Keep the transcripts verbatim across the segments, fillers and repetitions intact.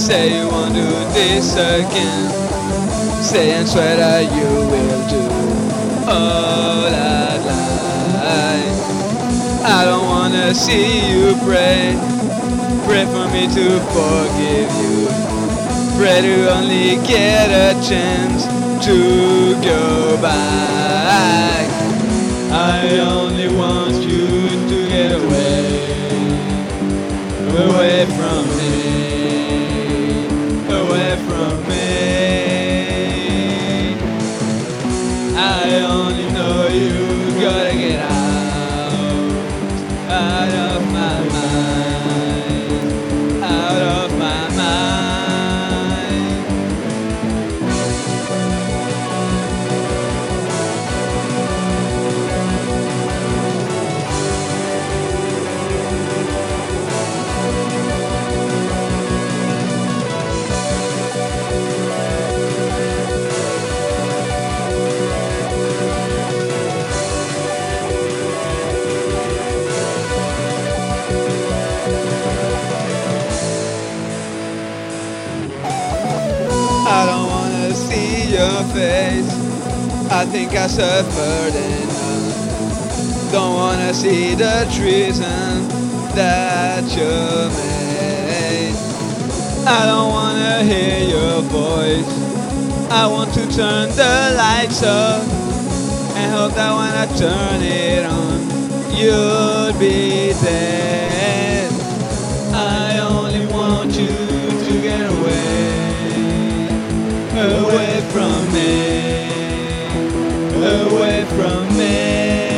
Say you won't do this again. Say and swear that you will do all that lie. I don't wanna see you pray. Pray for me to forgive you. Pray to only get a chance to go back. I only want you to get away, away from me, away from me. I only know you gotta get out, out of my mind, out of my mind. I don't wanna see your face. I think I suffered enough. Don't wanna see the treason that you made. I don't wanna hear your voice. I want to turn the lights off and hope that when I turn it on, you'll be dead. I only want you to get away, away from me, away from me.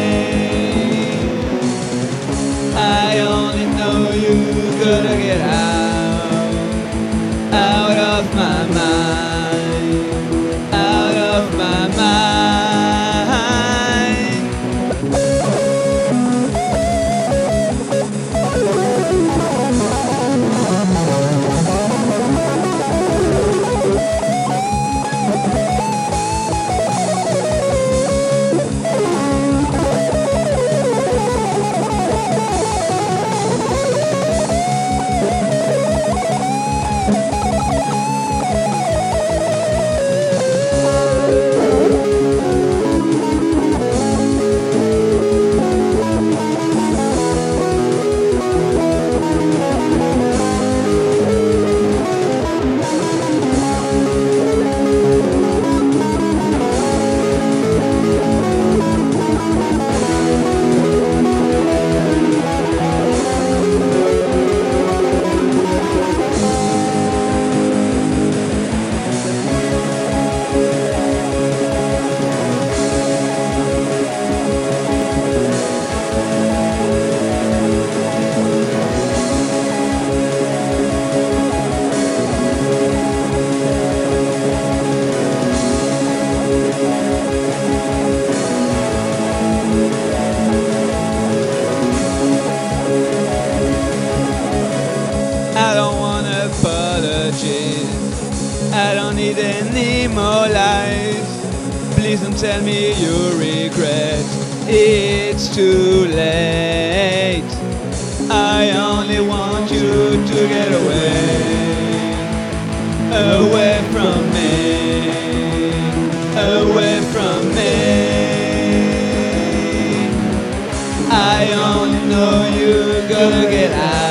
I only know you gotta get out, out of my mind, out of my mind. I don't want apologies. I don't need any more lies. Please don't tell me you regret. It's too late. I only want you to get away, away from me, away from me. I only know you gotta get out.